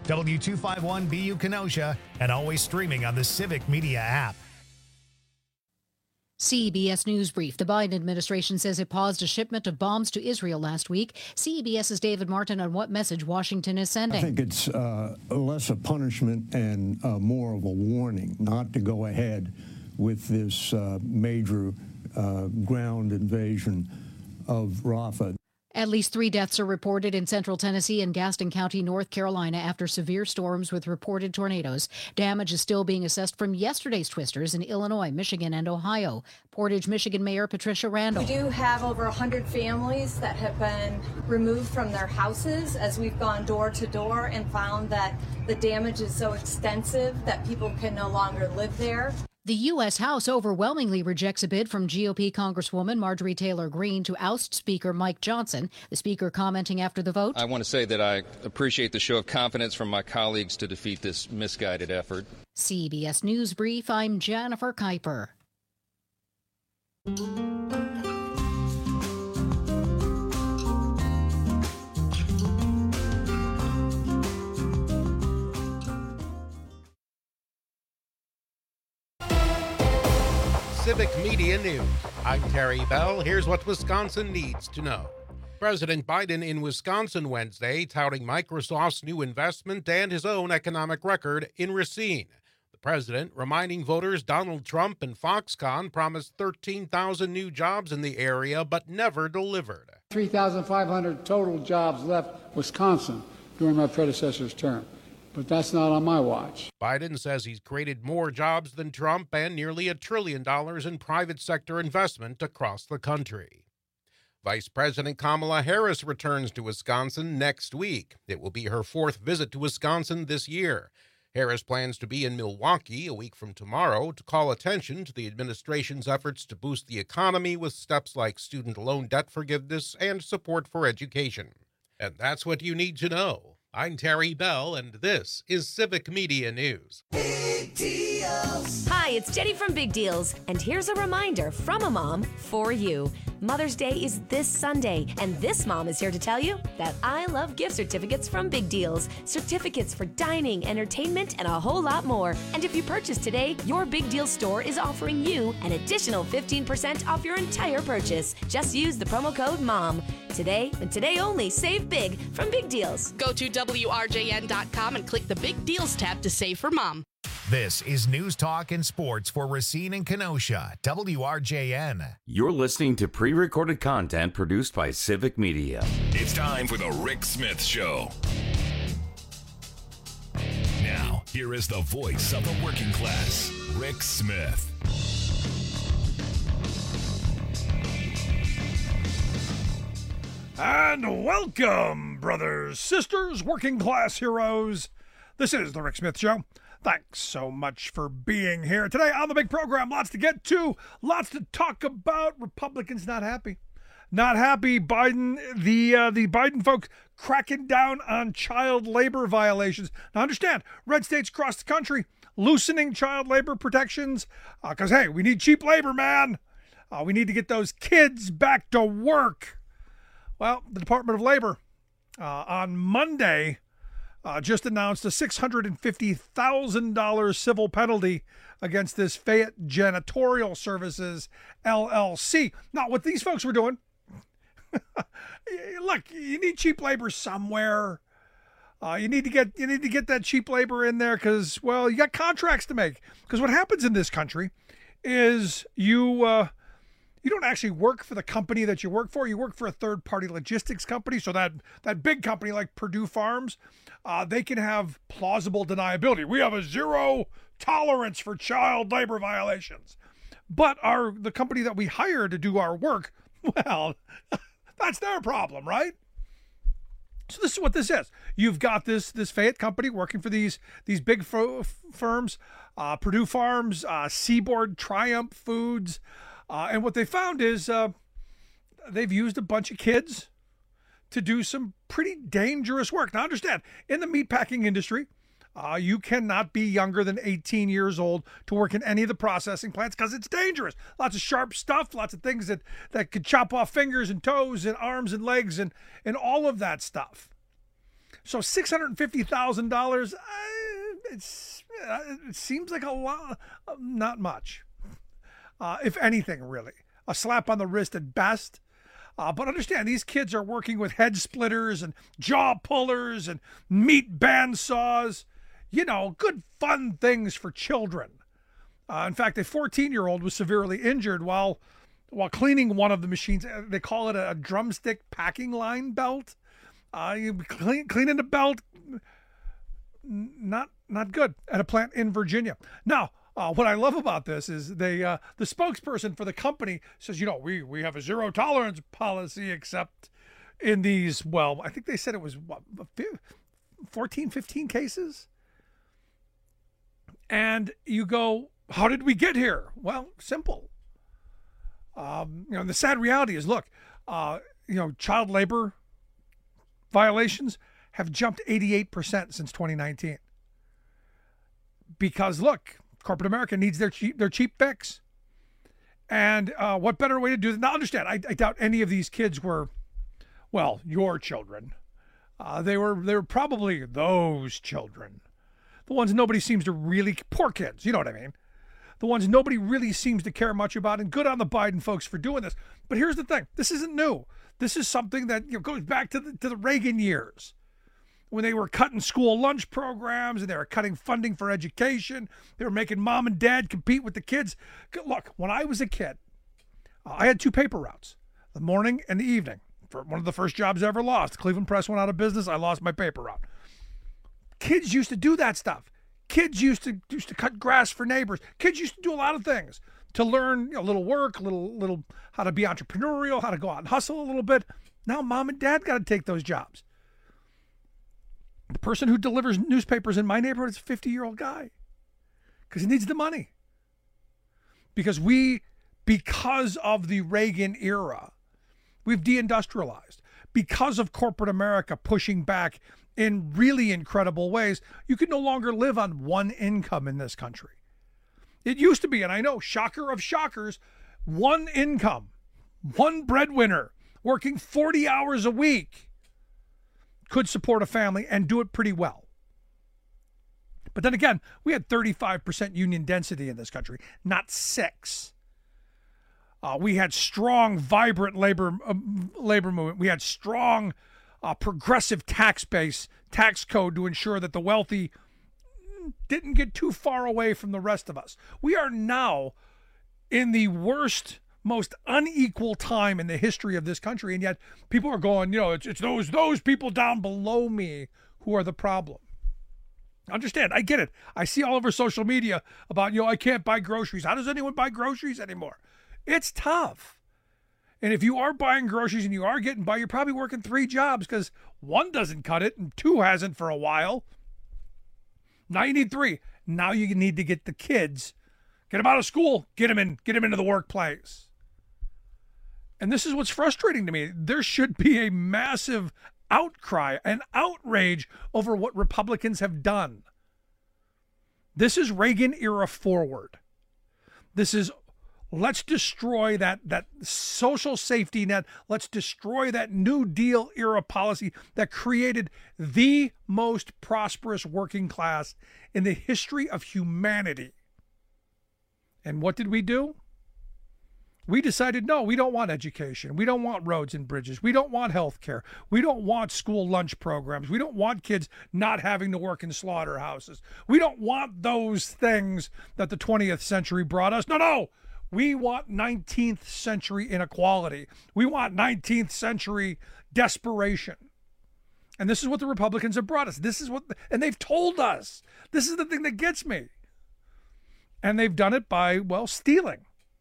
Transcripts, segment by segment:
W251BU Kenosha, and always streaming on the Civic Media app. CBS News Brief. The Biden administration says it paused a shipment of bombs to Israel last week. CBS's David Martin on what message Washington is sending. I think it's less a punishment and more of a warning not to go ahead with this major ground invasion of Rafah. At least 3 deaths are reported in central Tennessee and Gaston County, North Carolina, after severe storms with reported tornadoes. Damage is still being assessed from yesterday's twisters in Illinois, Michigan, and Ohio. Portage, Michigan Mayor Patricia Randall. We do have over 100 families that have been removed from their houses as we've gone door to door and found that the damage is so extensive that people can no longer live there. The U.S. House overwhelmingly rejects a bid from GOP Congresswoman Marjorie Taylor Greene to oust Speaker Mike Johnson. The Speaker commenting after the vote. I want to say that I appreciate the show of confidence from my colleagues to defeat this misguided effort. CBS News Brief, I'm Jennifer Kuiper. Civic Media News. I'm Terry Bell. Here's what Wisconsin needs to know. President Biden in Wisconsin Wednesday touting Microsoft's new investment and his own economic record in Racine. The president reminding voters Donald Trump and Foxconn promised 13,000 new jobs in the area but never delivered. 3,500 total jobs left Wisconsin during my predecessor's term. But that's not on my watch. Biden says he's created more jobs than Trump and nearly $1 trillion in private sector investment across the country. Vice President Kamala Harris returns to Wisconsin next week. It will be her 4th visit to Wisconsin this year. Harris plans to be in Milwaukee a week from tomorrow to call attention to the administration's efforts to boost the economy with steps like student loan debt forgiveness and support for education. And that's what you need to know. I'm Terry Bell, and this is Civic Media News. Big Deals. Hi, it's Jenny from Big Deals, and here's a reminder from a mom for you. Mother's Day is this Sunday, and this mom is here to tell you that I love gift certificates from Big Deals. Certificates for dining, entertainment, and a whole lot more. And if you purchase today, your Big Deal store is offering you an additional 15% off your entire purchase. Just use the promo code MOM. Today, and today only, save big from Big Deals. Go to WRJN.com and click the Big Deals tab to save for Mom. This is News Talk and Sports for Racine and Kenosha, WRJN. You're listening to pre-recorded content produced by Civic Media. It's time for the Rick Smith Show. Now, here is the voice of the working class, Rick Smith. And welcome, brothers, sisters, working class heroes. This is the Rick Smith Show. Thanks so much for being here today on the big program. Lots to get to, lots to talk about. Republicans not happy. Not happy. Biden, the Biden folks cracking down on child labor violations. Now understand, red states across the country loosening child labor protections because, hey, we need cheap labor, man. We need to get those kids back to work. Well, the Department of Labor on Monday just announced a $650,000 civil penalty against this Fayette Janitorial Services, LLC. Now, what these folks were doing, look, you need cheap labor somewhere. You need to get that cheap labor in there because, well, you got contracts to make. Because what happens in this country is you don't actually work for the company that you work for. You work for a third-party logistics company. So that big company like Purdue Farms, they can have plausible deniability. We have a zero tolerance for child labor violations. But the company that we hire to do our work, well, that's their problem, right? So this is what this is. You've got this Fayette company working for these big firms, Purdue Farms, Seaboard, Triumph Foods. And what they found is they've used a bunch of kids to do some pretty dangerous work. Now, understand, in the meatpacking industry, you cannot be younger than 18 years old to work in any of the processing plants because it's dangerous. Lots of sharp stuff, lots of things that could chop off fingers and toes and arms and legs and all of that stuff. So $650,000, it seems like a lot, not much. If anything, really. A slap on the wrist at best. But understand, these kids are working with head splitters and jaw pullers and meat bandsaws. You know, good fun things for children. In fact, a 14-year-old was severely injured while cleaning one of the machines. They call it a drumstick packing line belt. You cleaning the belt, not good at a plant in Virginia. Now, what I love about this is the spokesperson for the company says, we have a zero tolerance policy except in these, well, I think they said it was 14, 15 cases. And you go, how did we get here? Well, simple. The sad reality is, look, child labor violations have jumped 88% since 2019. Because look, corporate America needs their cheap fix. And what better way to do that? Now, understand, I doubt any of these kids were, well, your children. They were probably those children. The ones nobody seems to really, poor kids, you know what I mean? The ones nobody really seems to care much about, and good on the Biden folks for doing this. But here's the thing. This isn't new. This is something that goes back to the Reagan years when they were cutting school lunch programs and they were cutting funding for education. They were making mom and dad compete with the kids. Look, when I was a kid, I had two paper routes, the morning and the evening. For one of the first jobs I ever lost. Cleveland Press went out of business. I lost my paper route. Kids used to do that stuff. Kids used to cut grass for neighbors. Kids used to do a lot of things to learn a little work, little how to be entrepreneurial, how to go out and hustle a little bit. Now mom and dad got to take those jobs. The person who delivers newspapers in my neighborhood is a 50-year-old guy because he needs the money. Because of the Reagan era, we've deindustrialized. Because of corporate America pushing back in really incredible ways, you can no longer live on one income in this country. It used to be, and I know, shocker of shockers, one income, one breadwinner, working 40 hours a week could support a family and do it pretty well. But then again, we had 35% union density in this country, not 6%. We had strong, vibrant labor movement. We had strong, progressive tax code to ensure that the wealthy didn't get too far away from the rest of us. We are now in the worst, most unequal time in the history of this country, and yet people are going, it's those people down below me who are the problem. Understand, I get it. I see all over social media about, I can't buy groceries. How does anyone buy groceries anymore? It's tough. And if you are buying groceries and you are getting by, you're probably working 3 jobs because 1 doesn't cut it and 2 hasn't for a while. Now you need 3. Now you need to get the kids, get them out of school, get them into the workplace. And this is what's frustrating to me. There should be a massive outcry, an outrage over what Republicans have done. This is Reagan era forward. This is, let's destroy that social safety net. Let's destroy that New Deal era policy that created the most prosperous working class in the history of humanity. And what did we do? We decided, no, we don't want education. We don't want roads and bridges. We don't want health care. We don't want school lunch programs. We don't want kids not having to work in slaughterhouses. We don't want those things that the 20th century brought us. No. We want 19th century inequality. We want 19th century desperation. And this is what the Republicans have brought us. And they've told us. This is the thing that gets me. And they've done it by, stealing.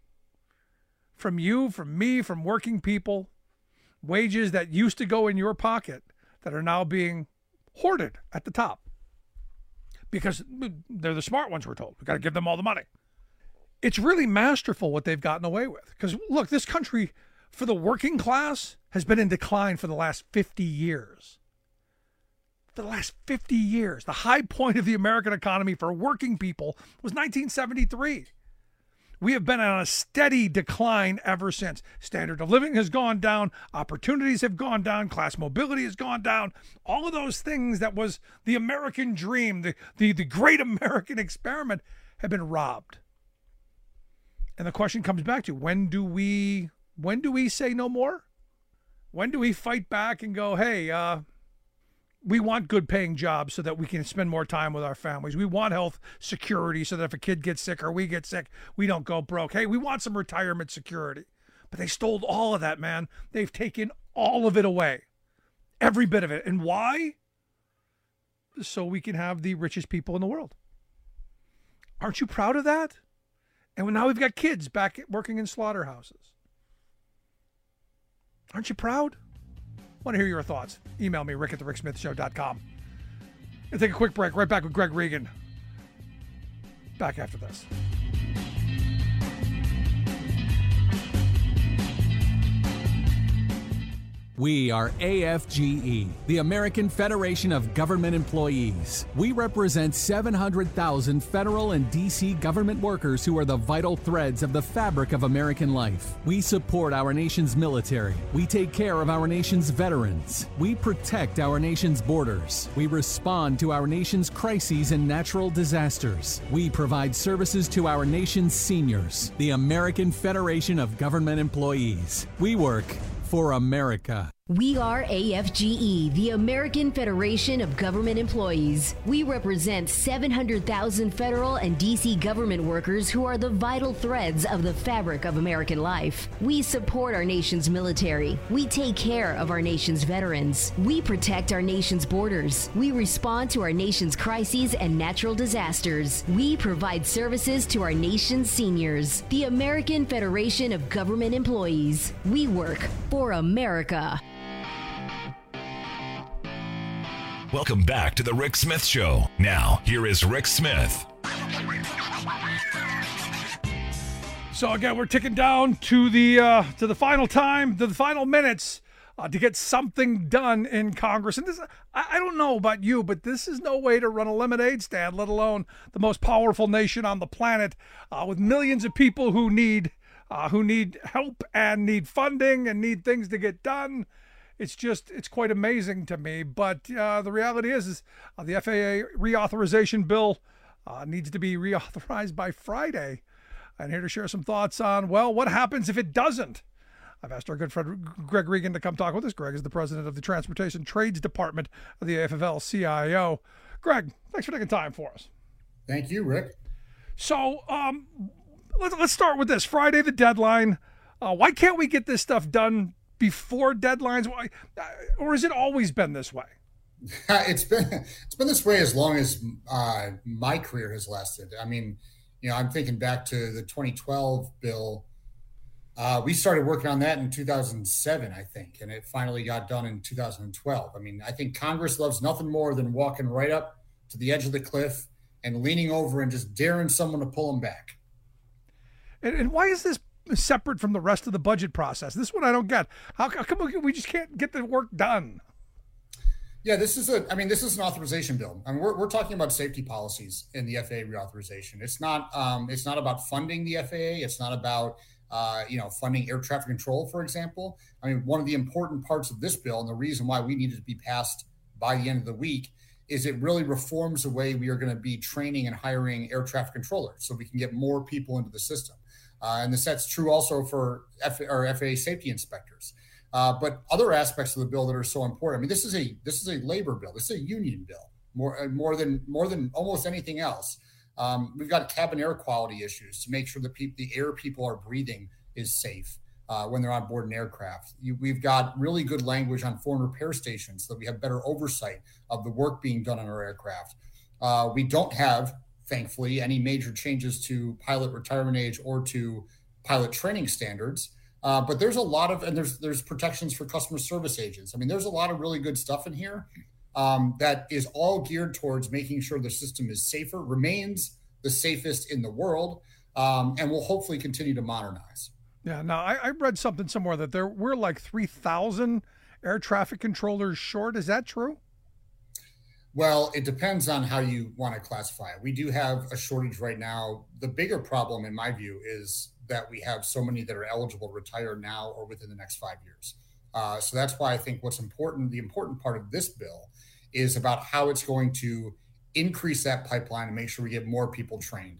From you, from me, from working people, wages that used to go in your pocket that are now being hoarded at the top. Because they're the smart ones, we're told. We've got to give them all the money. It's really masterful what they've gotten away with. Because, look, this country, for the working class, has been in decline for the last 50 years. The last 50 years. The high point of the American economy for working people was 1973. We have been on a steady decline ever since. Standard of living has gone down, opportunities have gone down, class mobility has gone down. All of those things that was the American dream, the great American experiment, have been robbed. And the question comes back to, when do we say no more? When do we fight back and go, hey, we want good paying jobs so that we can spend more time with our families. We want health security so that if a kid gets sick or we get sick, we don't go broke. Hey, we want some retirement security. But they stole all of that, man. They've taken all of it away. Every bit of it. And why? So we can have the richest people in the world. Aren't you proud of that? And now we've got kids back working in slaughterhouses. Aren't you proud? I want to hear your thoughts. Email me, rick@thericksmithshow.com. We'll take a quick break. Right back with Greg Regan. Back after this. We are AFGE, the American Federation of Government Employees. We represent 700,000 federal and D.C. government workers who are the vital threads of the fabric of American life. We support our nation's military. We take care of our nation's veterans. We protect our nation's borders. We respond to our nation's crises and natural disasters. We provide services to our nation's seniors. The American Federation of Government Employees. We work for America. We are AFGE, the American Federation of Government Employees. We represent 700,000 federal and D.C. government workers who are the vital threads of the fabric of American life. We support our nation's military. We take care of our nation's veterans. We protect our nation's borders. We respond to our nation's crises and natural disasters. We provide services to our nation's seniors. The American Federation of Government Employees. We work for America. Welcome back to the Rick Smith Show. Now, here is Rick Smith. So again, we're ticking down to the final time, to the final minutes to get something done in Congress. And this, I don't know about you, but this is no way to run a lemonade stand, let alone the most powerful nation on the planet, with millions of people who need help and need funding and need things to get done. It's quite amazing to me. But the reality is the FAA reauthorization bill needs to be reauthorized by Friday. I'm here to share some thoughts on, well, what happens if it doesn't? I've asked our good friend Greg Regan to come talk with us. Greg is the president of the Transportation Trades Department of the AFL-CIO. Greg, thanks for taking time for us. Thank you, Rick. So let's start with this. Friday, the deadline. Why can't we get this stuff done before deadlines? Why, or has it always been this way? It's been this way as long as my career has lasted. I mean, I'm thinking back to the 2012 bill. We started working on that in 2007, I think, and it finally got done in 2012. I mean, I think Congress loves nothing more than walking right up to the edge of the cliff and leaning over and just daring someone to pull them back. And why is this separate from the rest of the budget process? This one I don't get. How come we just can't get the work done? Yeah, this is an authorization bill. I mean, we're talking about safety policies in the FAA reauthorization. It's not about funding the FAA. It's not about funding air traffic control, for example. I mean, one of the important parts of this bill, and the reason why we needed to be passed by the end of the week, is it really reforms the way we are going to be training and hiring air traffic controllers, so we can get more people into the system. And that's true also for FAA safety inspectors. But other aspects of the bill that are so important. I mean, this is a labor bill. This is a union bill more than almost anything else. We've got cabin air quality issues to make sure that the air people are breathing is safe when they're on board an aircraft. We've got really good language on foreign repair stations so that we have better oversight of the work being done on our aircraft. We don't have, thankfully, any major changes to pilot retirement age or to pilot training standards. But there's a lot of, and there's protections for customer service agents. I mean, there's a lot of really good stuff in here that is all geared towards making sure the system is safer, remains the safest in the world, and will hopefully continue to modernize. Yeah. Now, I read something somewhere that we're like 3,000 air traffic controllers short. Is that true? Well, it depends on how you want to classify it. We do have a shortage right now. The bigger problem, in my view, is that we have so many that are eligible to retire now or within the next 5 years. So that's why I think the important part of this bill is about how it's going to increase that pipeline and make sure we get more people trained.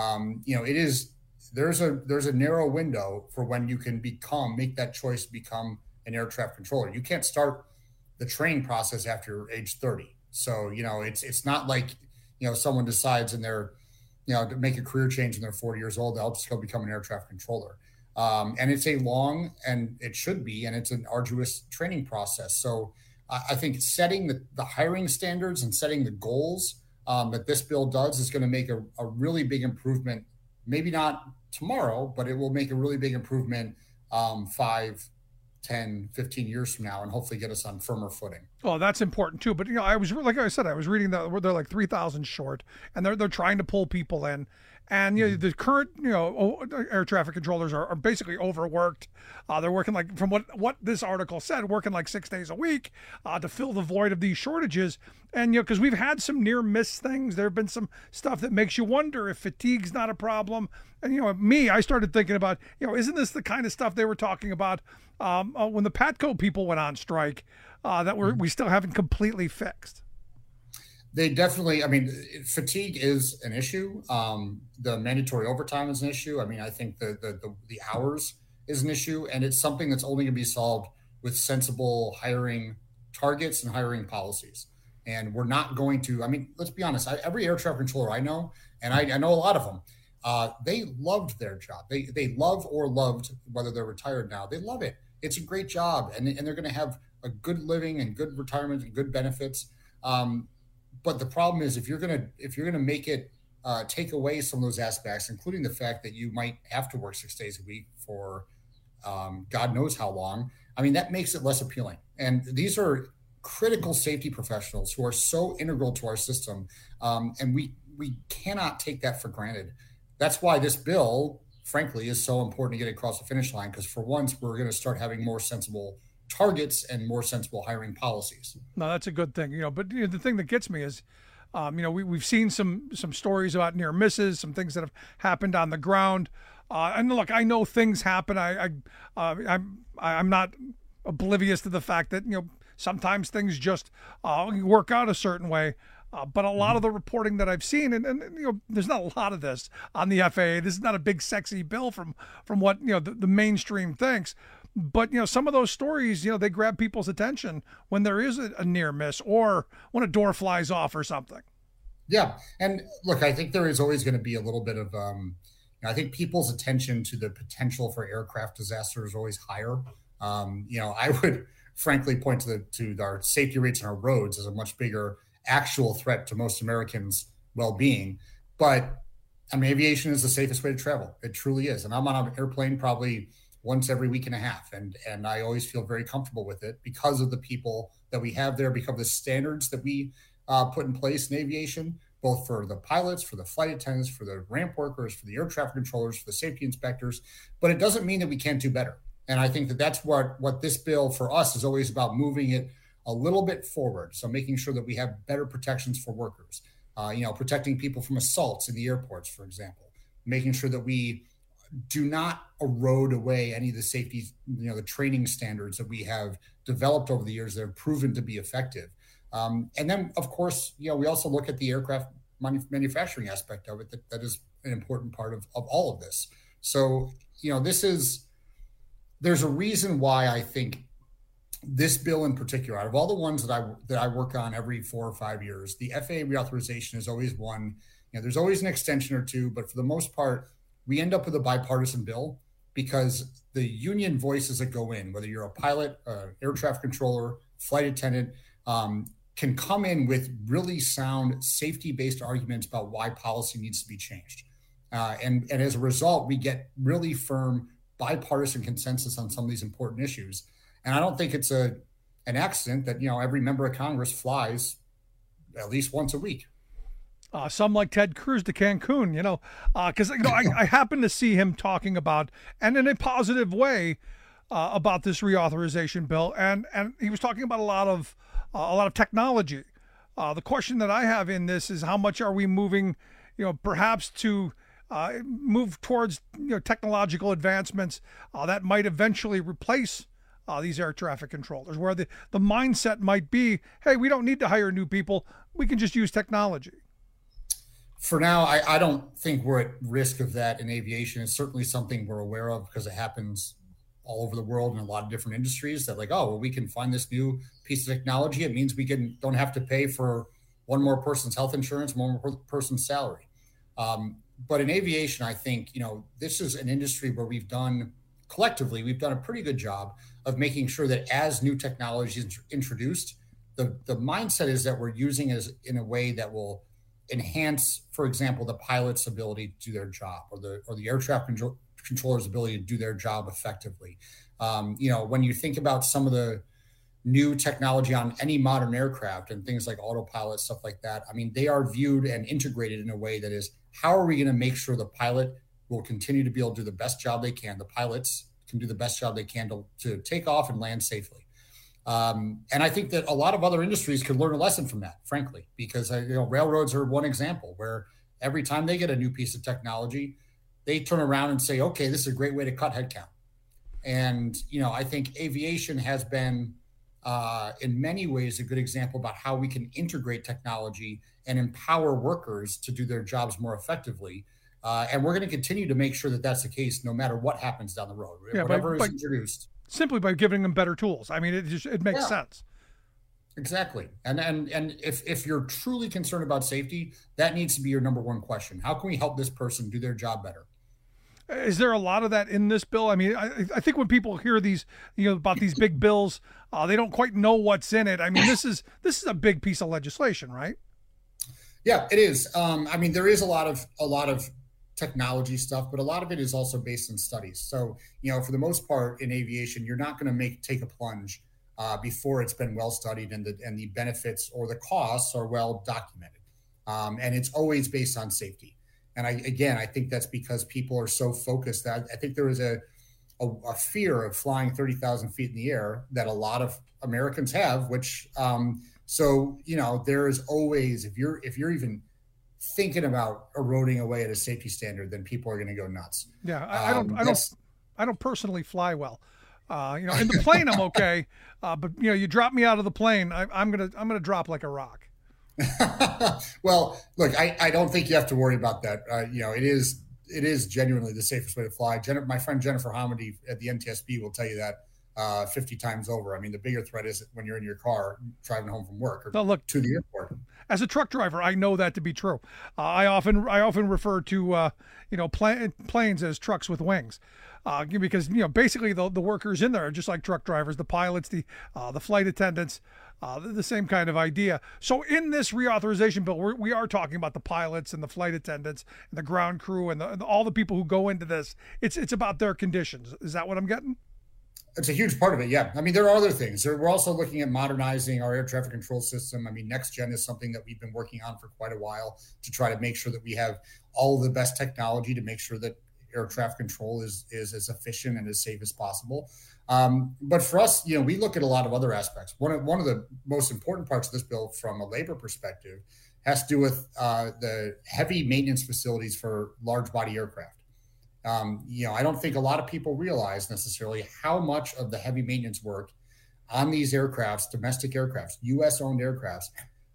There's a narrow window for when you can make that choice to become an air traffic controller. You can't start the training process after age 30. So, it's not like, someone decides to make a career change when they're 40 years old, they'll just go become an air traffic controller. And it's a long, and it should be, and it's an arduous training process. So I think setting the hiring standards and setting the goals that this bill does is going to make a really big improvement, maybe not tomorrow, but it will make a really big improvement 5, 10, 15 years from now, and hopefully get us on firmer footing. Oh, that's important too. But I was reading that they're like 3,000 short, and they're trying to pull people in. And the current air traffic controllers are basically overworked. They're working like, from what this article said, working like 6 days a week to fill the void of these shortages. And because we've had some near miss things, there have been some stuff that makes you wonder if fatigue's not a problem. And I started thinking about isn't this the kind of stuff they were talking about when the Patco people went on strike that we still haven't completely fixed? They definitely, fatigue is an issue. The mandatory overtime is an issue. I think the hours is an issue, and it's something that's only going to be solved with sensible hiring targets and hiring policies. And we're not going to, let's be honest, every air traffic controller I know, and I know a lot of them, they loved their job. They love or loved, whether they're retired now, they love it. It's a great job, and they're going to have a good living and good retirement and good benefits. But the problem is, if you're gonna make it take away some of those aspects, including the fact that you might have to work 6 days a week for God knows how long, that makes it less appealing. And these are critical safety professionals who are so integral to our system, and we cannot take that for granted. That's why this bill, frankly, is so important to get across the finish line, because for once we're going to start having more sensible targets and more sensible hiring policies. No, that's a good thing, but the thing that gets me is, we've seen some stories about near misses, some things that have happened on the ground. And look, I know things happen. I'm not oblivious to the fact that, sometimes things just work out a certain way. But a lot of the reporting that I've seen, and there's not a lot of this on the FAA. This is not a big sexy bill from what the mainstream thinks. But some of those stories, they grab people's attention when there is a near miss or when a door flies off or something. Yeah, and look, I think there is always going to be a little bit of, I think people's attention to the potential for aircraft disaster is always higher. I would frankly point to our safety rates on our roads as a much bigger actual threat to most Americans' well-being. But aviation is the safest way to travel. It truly is. And I'm on an airplane probably once every week and a half. And I always feel very comfortable with it because of the people that we have there, because of the standards that we put in place in aviation, both for the pilots, for the flight attendants, for the ramp workers, for the air traffic controllers, for the safety inspectors. But it doesn't mean that we can't do better. And I think that's what this bill for us is always about, moving it a little bit forward. So making sure that we have better protections for workers, protecting people from assaults in the airports, for example, making sure that we do not erode away any of the safety, the training standards that we have developed over the years that have proven to be effective. And then, of course, we also look at the aircraft manufacturing aspect of it. That is an important part of all of this. So, there's a reason why I think this bill in particular, out of all the ones that I work on every 4 or 5 years, the FAA reauthorization is always one. There's always an extension or two, but for the most part, we end up with a bipartisan bill because the union voices that go in, whether you're a pilot, air traffic controller, flight attendant, can come in with really sound safety-based arguments about why policy needs to be changed. And as a result, we get really firm bipartisan consensus on some of these important issues. And I don't think it's an accident that, every member of Congress flies at least once a week. Some like Ted Cruz to Cancun, because I happen to see him talking about, and in a positive way, about this reauthorization bill, and he was talking about a lot of technology The question that I have in this is how much are we moving, perhaps to move towards technological advancements that might eventually replace these air traffic controllers, where the mindset might be, hey, we don't need to hire new people. We can just use technology. For now, I don't think we're at risk of that in aviation. It's certainly something we're aware of because it happens all over the world in a lot of different industries that like, oh, well, we can find this new piece of technology. It means we don't have to pay for one more person's health insurance, one more person's salary. But in aviation, I think, this is an industry where we've done a pretty good job of making sure that as new technology is introduced, the mindset is that we're using it in a way that will enhance, for example, the pilot's ability to do their job or the air traffic controller's ability to do their job effectively. When you think about some of the new technology on any modern aircraft and things like autopilot, stuff like that, I mean, they are viewed and integrated in a way that is, how are we going to make sure the pilot will continue to be able to do the best job they can? The pilots can do the best job they can to take off and land safely. And I think that a lot of other industries could learn a lesson from that, frankly, because railroads are one example where every time they get a new piece of technology, they turn around and say, okay, this is a great way to cut headcount. And, I think aviation has been, in many ways, a good example about how we can integrate technology and empower workers to do their jobs more effectively. And we're going to continue to make sure that that's the case no matter what happens down the road, whatever is introduced. Simply by giving them better tools. I mean, it makes sense. Exactly. And if you're truly concerned about safety, that needs to be your number one question. How can we help this person do their job better? Is there a lot of that in this bill? I mean, I think when people hear these, about these big bills, they don't quite know what's in it. I mean, this is a big piece of legislation, right? Yeah, it is. I mean, there is a lot of technology stuff, but a lot of it is also based on studies. So, for the most part in aviation, you're not going to take a plunge before it's been well studied and the benefits or the costs are well documented. And it's always based on safety. And I think that's because people are so focused that I think there is a fear of flying 30,000 feet in the air that a lot of Americans have, which, there is always, if you're even thinking about eroding away at a safety standard, then people are going to go nuts. Yeah. I don't personally fly well. In the plane, I'm okay. But you drop me out of the plane, I'm going to drop like a rock. Well, look, I don't think you have to worry about that. It is genuinely the safest way to fly. My friend Jennifer Hamady at the NTSB will tell you that 50 times over. I mean, the bigger threat is when you're in your car driving home from work or to the airport. As a truck driver, I know that to be true. I often refer to planes as trucks with wings, because basically the workers in there are just like truck drivers, the pilots, the flight attendants. The same kind of idea. So in this reauthorization bill, we are talking about the pilots and the flight attendants and the ground crew and all the people who go into this. It's about their conditions. Is that what I'm getting? It's a huge part of it, yeah. I mean, there are other things. We're also looking at modernizing our air traffic control system. I mean, NextGen is something that we've been working on for quite a while to try to make sure that we have all of the best technology to make sure that air traffic control is as efficient and as safe as possible. But for us, we look at a lot of other aspects. One of the most important parts of this bill from a labor perspective has to do with the heavy maintenance facilities for large body aircraft. I don't think a lot of people realize necessarily how much of the heavy maintenance work on these aircrafts, domestic aircrafts, U.S.-owned aircrafts,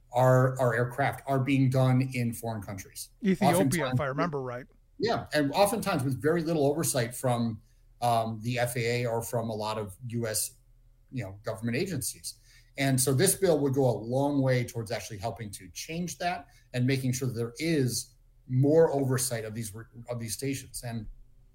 are being done in foreign countries. Ethiopia, if I remember right. Yeah, and oftentimes with very little oversight from the FAA or from a lot of U.S. government agencies. And so this bill would go a long way towards actually helping to change that and making sure that there is more oversight of these stations. And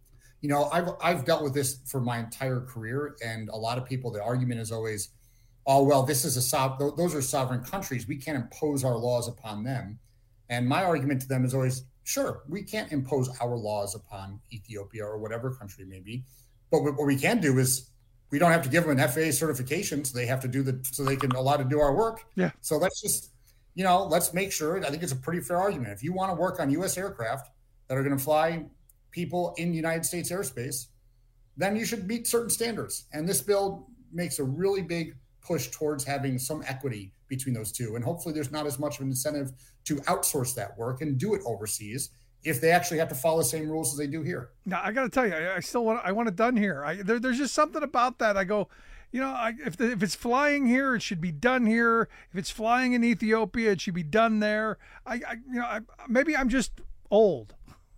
I've dealt with this for my entire career, and a lot of people, the argument is always, oh, well, those are sovereign countries. We can't impose our laws upon them. And my argument to them is always, sure, we can't impose our laws upon Ethiopia or whatever country it may be. But what we can do is we don't have to give them an FAA certification, so they have to so they can allow to do our work. Yeah. So let's just, let's make sure. I think it's a pretty fair argument. If you want to work on U.S. aircraft that are going to fly people in United States airspace, then you should meet certain standards. And this bill makes a really big push towards having some equity between those two. And hopefully there's not as much of an incentive to outsource that work and do it overseas if they actually have to follow the same rules as they do here. Now, I got to tell you, I want it done here. There's just something about that. I go, if it's flying here, it should be done here. If it's flying in Ethiopia, it should be done there. Maybe I'm just old.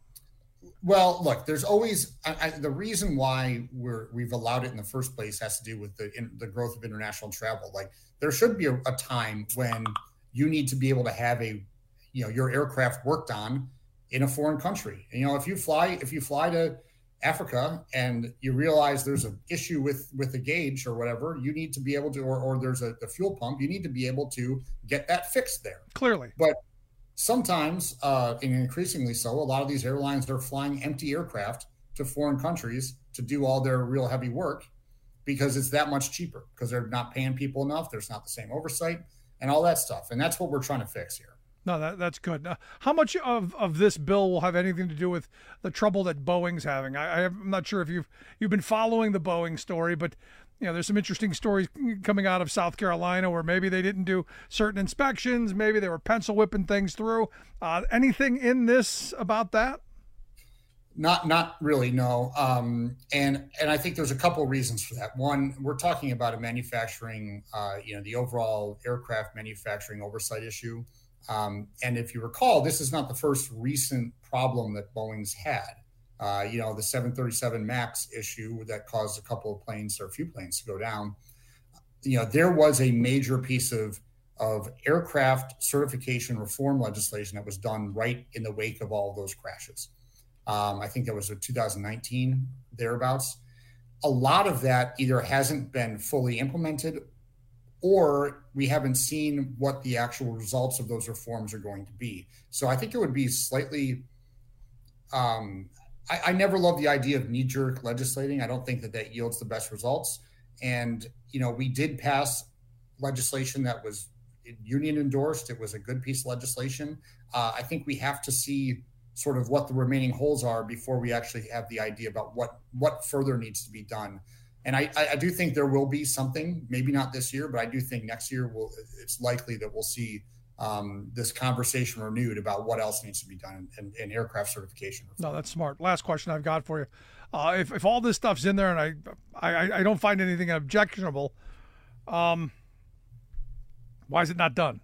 Well, look, there's always the reason why we've allowed it in the first place has to do with the growth of international travel. Like there should be a time when you need to be able to have your aircraft worked on in a foreign country. And, if you fly to Africa and you realize there's an issue with the gauge or whatever, you need to be able to, or there's a fuel pump, you need to be able to get that fixed there. Clearly. But sometimes, and increasingly so, a lot of these airlines are flying empty aircraft to foreign countries to do all their real heavy work because it's that much cheaper, because they're not paying people enough. There's not the same oversight and all that stuff. And that's what we're trying to fix here. No, that's good. How much of this bill will have anything to do with the trouble that Boeing's having? I'm not sure if you've been following the Boeing story, but there's some interesting stories coming out of South Carolina where maybe they didn't do certain inspections, maybe they were pencil whipping things through. Anything in this about that? Not really, no. And I think there's a couple of reasons for that. One, we're talking about a manufacturing, the overall aircraft manufacturing oversight issue. And if you recall, this is not the first recent problem that Boeing's had. The 737 MAX issue that caused a couple of planes or a few planes to go down. There was a major piece of aircraft certification reform legislation that was done right in the wake of all of those crashes. I think that was 2019, thereabouts. A lot of that either hasn't been fully implemented or we haven't seen what the actual results of those reforms are going to be. So I think it would be slightly, I never loved the idea of knee-jerk legislating. I don't think that yields the best results. And, we did pass legislation that was union endorsed. It was a good piece of legislation. I think we have to see sort of what the remaining holes are before we actually have the idea about what further needs to be done. And I do think there will be something, maybe not this year, but I do think next year it's likely that we'll see this conversation renewed about what else needs to be done in aircraft certification. No, that's smart. Last question I've got for you. If all this stuff's in there and I don't find anything objectionable, why is it not done?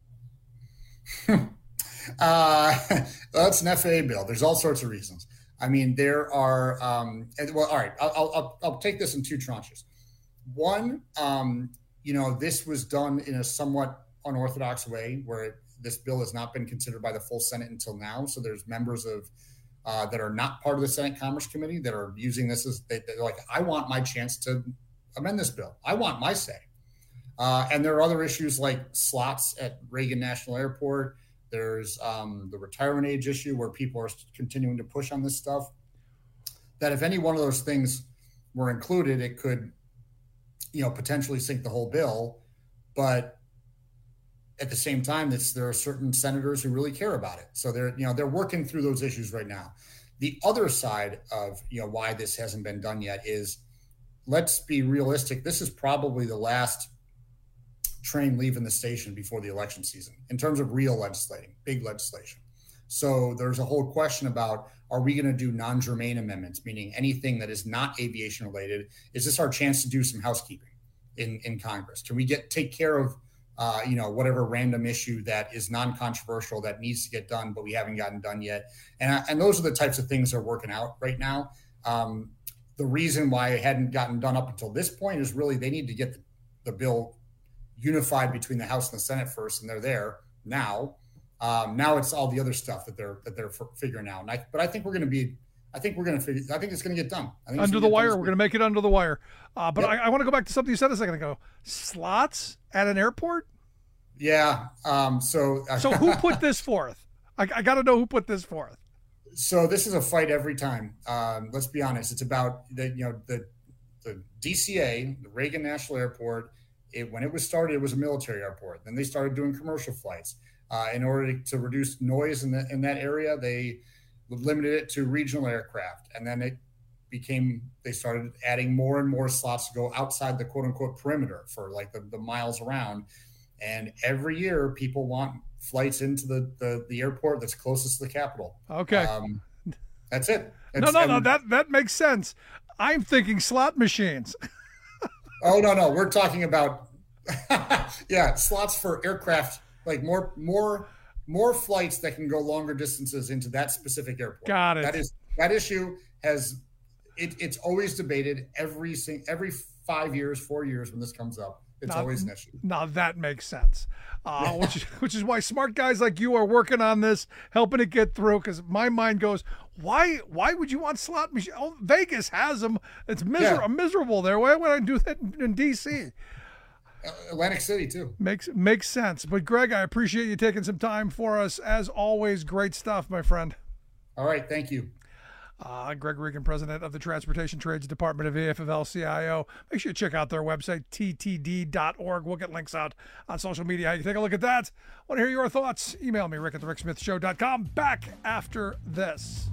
That's an FAA bill. There's all sorts of reasons. I mean, there are, all right, I'll take this in two tranches. One, this was done in a somewhat unorthodox way where this bill has not been considered by the full Senate until now. So there's members of that are not part of the Senate Commerce Committee that are using this as they're like, I want my chance to amend this bill. I want my say. And there are other issues like slots at Reagan National Airport. There's the retirement age issue where people are continuing to push on this stuff. That if any one of those things were included, it could, potentially sink the whole bill. But at the same time, there are certain senators who really care about it. So they're working through those issues right now. The other side of why this hasn't been done yet is, let's be realistic. This is probably the last train leaving the station before the election season in terms of real legislating, big legislation. So there's a whole question about, are we going to do non-germane amendments, meaning anything that is not aviation related? Is this our chance to do some housekeeping in Congress? Can we take care of, whatever random issue that is non-controversial that needs to get done, but we haven't gotten done yet? And those are the types of things that are working out right now. The reason why it hadn't gotten done up until this point is really they need to get the bill unified between the House and the Senate first, and they're there now. Now it's all the other stuff that they're figuring out. But I think I think it's going to get done. Under the wire. We're going to make it under the wire. But yep. I want to go back to something you said a second ago. Slots at an airport? Yeah. So who put this forth? I got to know who put this forth. So this is a fight every time. Let's be honest. It's about the DCA, the Reagan National Airport. When it was started, it was a military airport. Then they started doing commercial flights. In order to reduce noise in that area, they limited it to regional aircraft. And then it they started adding more and more slots to go outside the quote unquote perimeter for like the miles around. And every year people want flights into the airport that's closest to the capital. Okay. That's it. No, that makes sense. I'm thinking slot machines. Oh, no. We're talking about, slots for aircraft, like more flights that can go longer distances into that specific airport. Got it. That issue it's always debated every 5 years, 4 years when this comes up. It's always an issue. Now that makes sense, which is why smart guys like you are working on this, helping it get through. Because my mind goes, why would you want slot machines? Oh, Vegas has them. It's miserable there. Why would I do that in D.C.? Atlantic City too. Makes sense. But Greg, I appreciate you taking some time for us. As always, great stuff, my friend. All right, thank you. Greg Regan, president of the Transportation Trades Department of AFL-CIO. Make sure you check out their website, ttd.org. We'll get links out on social media. You can take a look at that. Want to hear your thoughts? Email me, rick@thericksmithshow.com. Back after this.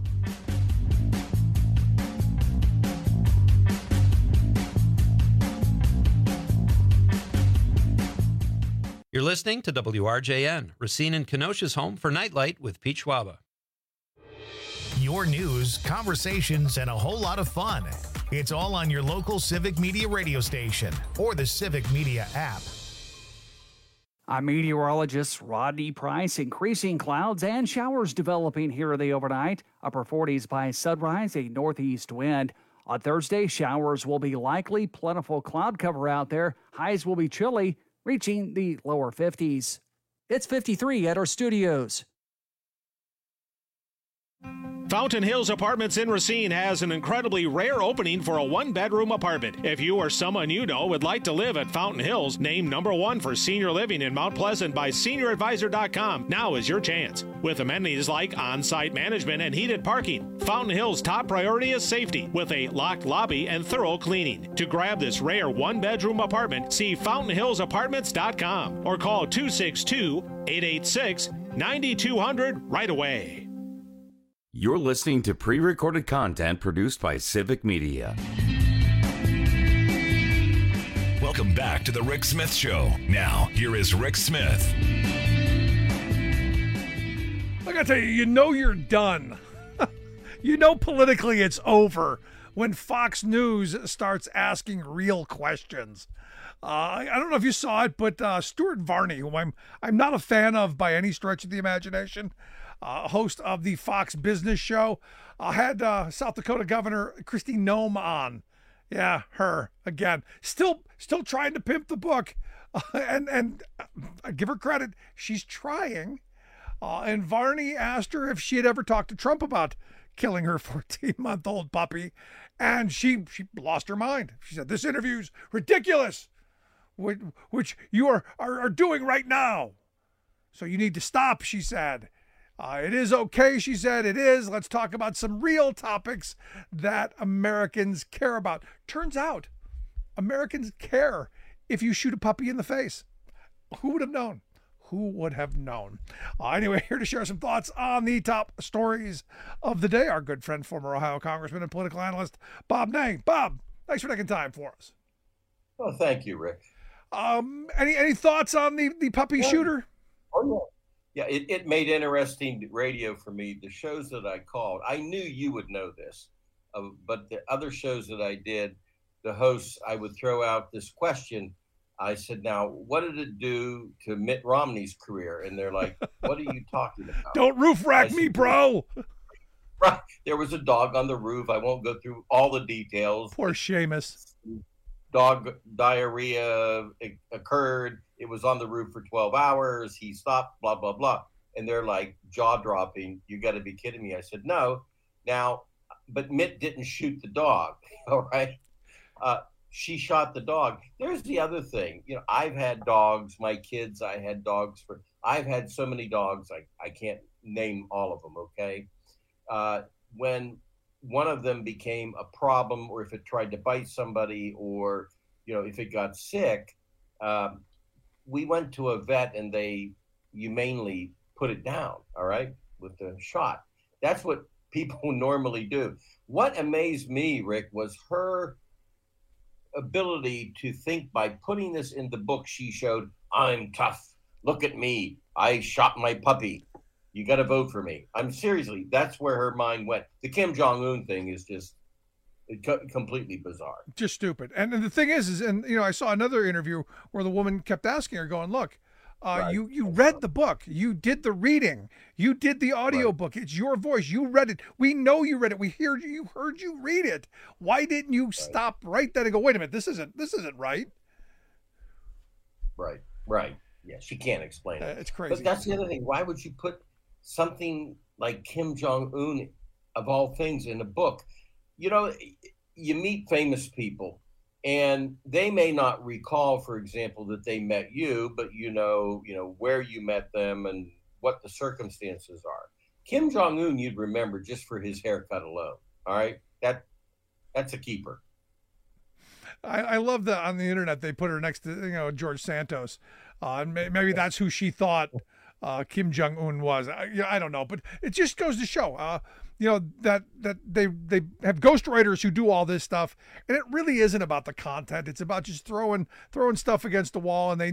You're listening to WRJN, Racine and Kenosha's home for Nightlight with Pete Schwaba. Your news, conversations, and a whole lot of fun. It's all on your local Civic Media radio station or the Civic Media app. I'm meteorologist Rodney Price. Increasing clouds and showers developing here in the overnight. Upper 40s by sunrise, a northeast wind. On Thursday, showers will be likely. Plentiful cloud cover out there. Highs will be chilly, reaching the lower 50s. It's 53 at our studios. Fountain Hills Apartments in Racine has an incredibly rare opening for a one-bedroom apartment. If you or someone you know would like to live at Fountain Hills, named #1 for senior living in Mount Pleasant by SeniorAdvisor.com, now is your chance. With amenities like on-site management and heated parking, Fountain Hills' top priority is safety, with a locked lobby and thorough cleaning. To grab this rare one-bedroom apartment, see FountainHillsApartments.com or call 262-886-9200 right away. You're listening to pre-recorded content produced by Civic Media. Welcome back to the Rick Smith Show. Now, here is Rick Smith. I gotta tell you, you're done. Politically it's over when Fox News starts asking real questions. I don't know if you saw it, but Stuart Varney, who I'm not a fan of by any stretch of the imagination, host of the Fox Business Show, had South Dakota Governor Kristi Noem on. Yeah, her again. Still trying to pimp the book, and I give her credit. She's trying. And Varney asked her if she had ever talked to Trump about killing her 14-month-old puppy, and she lost her mind. She said, "This interview's ridiculous, which you are doing right now. So you need to stop," she said. It is okay, she said. It is. Let's talk about some real topics that Americans care about. Turns out, Americans care if you shoot a puppy in the face. Who would have known? Who would have known? Anyway, here to share some thoughts on the top stories of the day, our good friend, former Ohio Congressman and political analyst, Bob Ney. Bob, thanks for taking time for us. Well, thank you, Rick. Any thoughts on the puppy shooter? Oh, yeah. Yeah, it made interesting radio for me. The shows that I called, I knew you would know this, but the other shows that I did, the hosts, I would throw out this question. I said, now, what did it do to Mitt Romney's career? And they're like, what are you talking about? Don't roof rack me, bro. Right. There was a dog on the roof. I won't go through all the details. Poor Seamus. Dog diarrhea occurred. It was on the roof for 12 hours. He stopped, blah, blah, blah. And they're like jaw-dropping. You got to be kidding me. I said, no. Now, but Mitt didn't shoot the dog, all right? She shot the dog. There's the other thing. I've had dogs. My kids, I've had so many dogs, I can't name all of them, okay? When one of them became a problem, or if it tried to bite somebody, or, if it got sick, we went to a vet and they humanely put it down, all right, with the shot. That's what people normally do. What amazed me, Rick, was her ability to think by putting this in the book. She showed, I'm tough. Look at me. I shot my puppy. You got to vote for me. I'm seriously, that's where her mind went. The Kim Jong-un thing is just completely bizarre. Just stupid. And the thing is, and I saw another interview where the woman kept asking her, going, look, right. you read the book. You did the reading. You did the audio book. It's your voice. You read it. We know you read it. We heard you read it. Why didn't you stop right then and go, wait a minute, this isn't right? Right. Yeah, she can't explain it. It's crazy. But that's the other thing. Why would you put something like Kim Jong-un, of all things, in a book? You meet famous people, and they may not recall, for example, that they met you, but you know where you met them and what the circumstances are. Kim Jong-un, you'd remember just for his haircut alone. All right, that's a keeper. I love that on the internet they put her next to George Santos, and maybe that's who she thought Kim Jong-un was. I don't know, but it just goes to show. That they have ghostwriters who do all this stuff, and it really isn't about the content. It's about just throwing stuff against the wall, and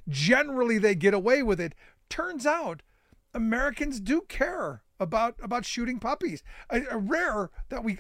they get away with it. Turns out Americans do care about shooting puppies. Rare that we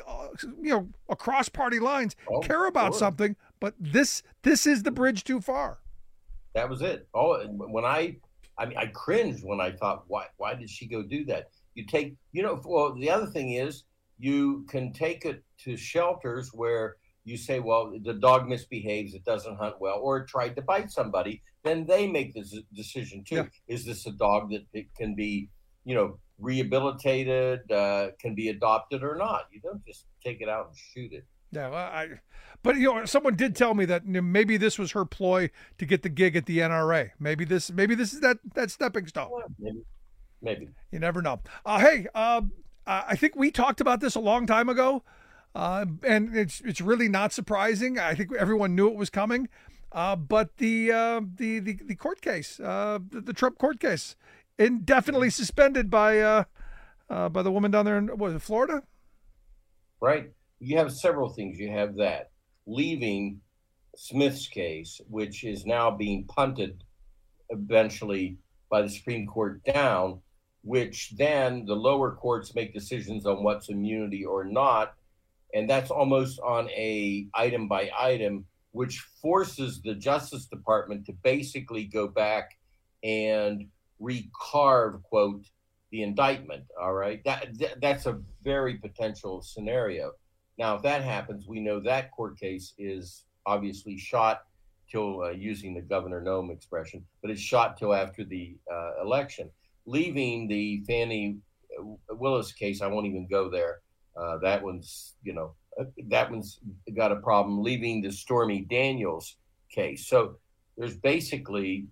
across party lines care about something, but this is the bridge too far. That was it. When I cringed when I thought, why did she go do that? You take, the other thing is you can take it to shelters where you say, well, the dog misbehaves, it doesn't hunt well, or it tried to bite somebody. Then they make this decision too. Yeah. Is this a dog that it can be, rehabilitated, can be adopted or not? You don't just take it out and shoot it. Yeah, but someone did tell me that maybe this was her ploy to get the gig at the NRA. Maybe this is that stepping stone. Yeah, maybe. You never know. Hey, I think we talked about this a long time ago, and it's really not surprising. I think everyone knew it was coming, but the court case, the Trump court case, indefinitely suspended by the woman down there in Florida. Right. You have several things. You have that leaving Smith's case, which is now being punted eventually by the Supreme Court down, which then the lower courts make decisions on what's immunity or not. And that's almost on a item by item, which forces the Justice Department to basically go back and recarve, quote, the indictment. All right. That's a very potential scenario. Now, if that happens, we know that court case is obviously shot till, using the Governor Noem expression, but it's shot till after the election. Leaving the Fannie Willis case, I won't even go there. That one's got a problem. Leaving the Stormy Daniels case. So there's basically,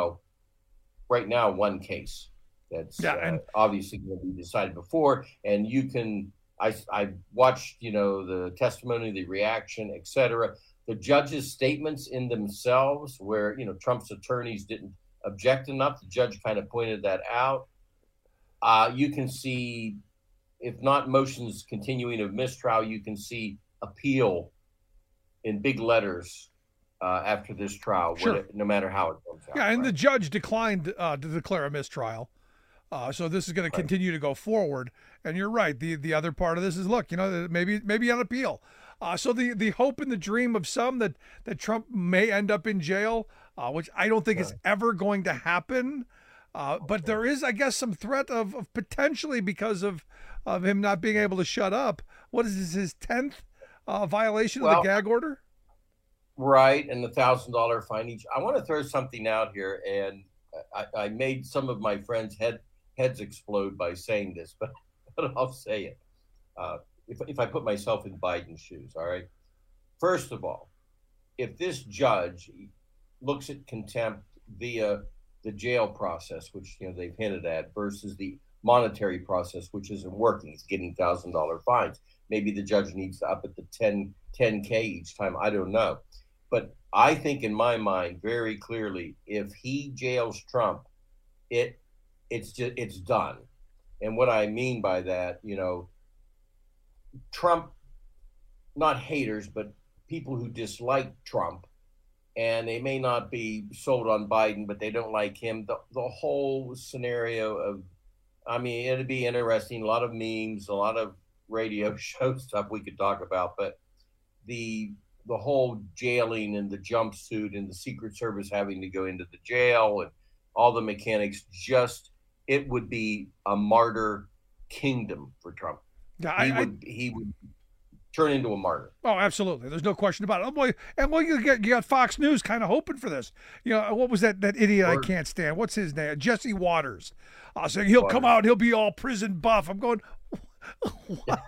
right now one case that's obviously going to be decided before, and you can. I watched, the testimony, the reaction, et cetera. The judge's statements in themselves where, Trump's attorneys didn't object enough. The judge kind of pointed that out. You can see, if not motions continuing of mistrial, you can see appeal in big letters after this trial, sure. No matter how it comes out. Yeah, and the judge declined to declare a mistrial. So this is going to continue to go forward. And you're right. The other part of this is, look, maybe on appeal. So the hope and the dream of some that Trump may end up in jail, which I don't think is ever going to happen. But there is, I guess, some threat of potentially because of him not being able to shut up. What is this, his 10th violation of the gag order? Right, and the $1,000 fine each. I want to throw something out here, and I made some of my friends' heads explode by saying this, but I'll say it. If I put myself in Biden's shoes, all right? First of all, if this judge looks at contempt via the jail process, which they've hinted at, versus the monetary process, which isn't working, it's getting $1,000 fines. Maybe the judge needs to up it to 10K each time. I don't know. But I think in my mind very clearly, if he jails Trump, it's done. And what I mean by that, Trump, not haters, but people who dislike Trump, and they may not be sold on Biden, but they don't like him. The whole scenario of, I mean, it'd be interesting. A lot of memes, a lot of radio show stuff we could talk about, but the whole jailing and the jumpsuit and the Secret Service having to go into the jail and all the mechanics, just, it would be a martyr kingdom for Trump. Yeah, he would turn into a martyr. Oh, absolutely. There's no question about it. Oh, boy. And well, you got Fox News kind of hoping for this. You know, what was that idiot I can't stand? What's his name? Jesse Waters. So he'll come out, he'll be all prison buff. I'm going, what?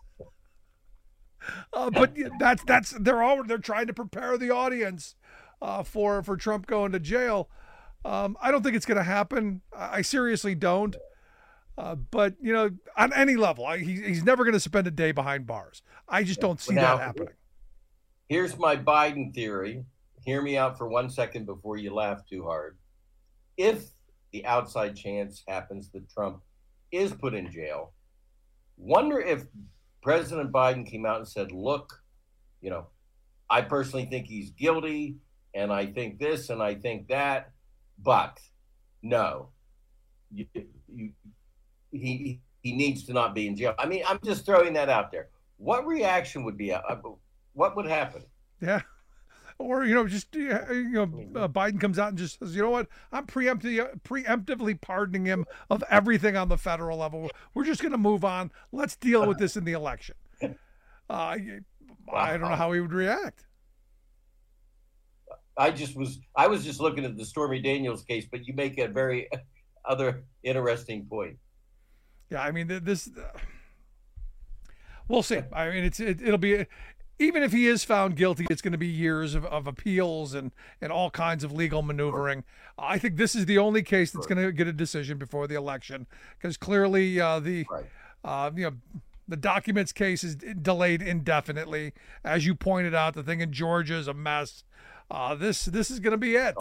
But they're trying to prepare the audience for Trump going to jail. I don't think it's going to happen. I seriously don't. But, you know, on any level, he's never going to spend a day behind bars. I just don't see that happening. Here's my Biden theory. Hear me out for 1 second before you laugh too hard. If the outside chance happens that Trump is put in jail, wonder if President Biden came out and said, look, you know, I personally think he's guilty, and I think this, and I think that, but no, he needs to not be in jail. I mean, I'm just throwing that out there. What reaction would be, what would happen? Yeah. Or, you know, just, Biden comes out and just says, you know what, I'm preemptively pardoning him of everything on the federal level. We're just going to move on. Let's deal with this in the election. I don't know how he would react. I was just looking at the Stormy Daniels case, but you make a very other interesting point. Yeah, I mean, we'll see. I mean, it'll be, even if he is found guilty, it's going to be years of appeals and all kinds of legal maneuvering. I think this is the only case that's going to get a decision before the election, because clearly the documents case is delayed indefinitely. As you pointed out, the thing in Georgia is a mess. This is going to be it.